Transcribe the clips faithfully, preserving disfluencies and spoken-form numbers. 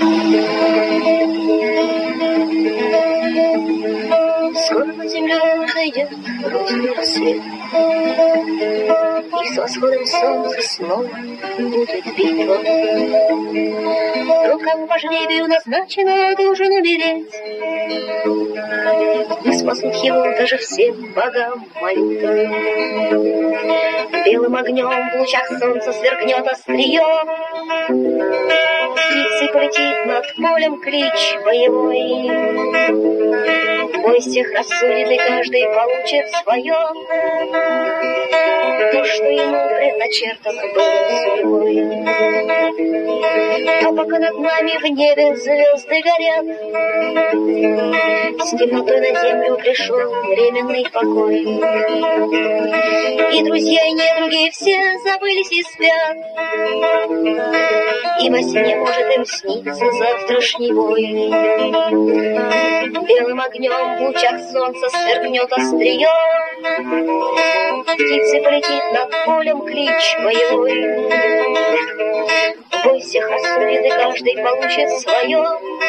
Скоро над землей зайдет родину рассвет, и с восходом солнца снова будет битва. Но кому по жребию назначено должен умереть, не спасут его даже всем богам молитвы. Белым огнем в лучах солнца сверкнет острие, птицей полетит над полем клич боевой. Бой всех рассудит, и каждый получит свое, то, что ему предначертано было судьбой. А пока над нами в небе звезды горят, с темнотой на землю пришел временный покой. И друзья, и недруги все забылись и спят, и во сне может им сниться завтрашний бой. Белым огнем в лучах солнца сверкнет острие, птицей полетит над полем клич боевой. Бой всех рассудит, и каждый получит свое,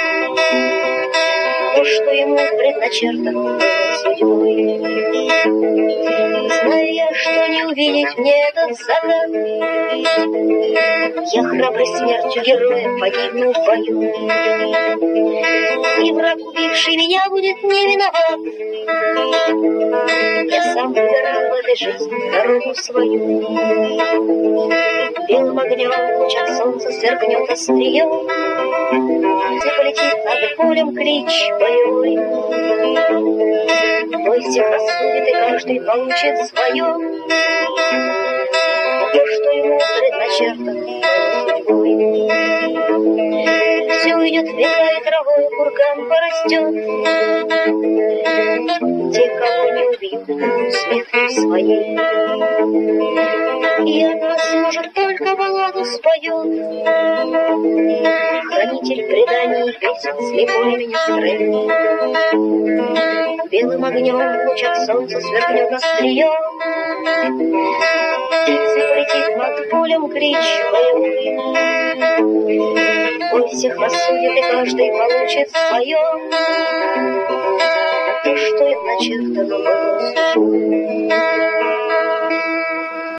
то, что ему предначертано судьбой. Знаю я, что не увидеть мне этот закат, я храброй смертью героя погибну в бою, и враг, убивший меня, будет не виноват. Я сам выбирал в этой жизни дорогу свою. Белым огнем в лучах солнца сверкнет острие, где полетит над полем клич боевой. Бой всех рассудит, и каждый получит свое, то, что ему предначертано судьбой. Все уйдет в века, и травой курган порастет. Те, кого не убьют, смертью своей, и о нас, может, только балладу споет хранитель преданий и песен, слепой министрель. Белым огнем в лучах солнца сверкнет острие, птицей полетит над полем клич боевой. Бой всех рассудит, и каждый получит свое, то, что им начертано было судьбой.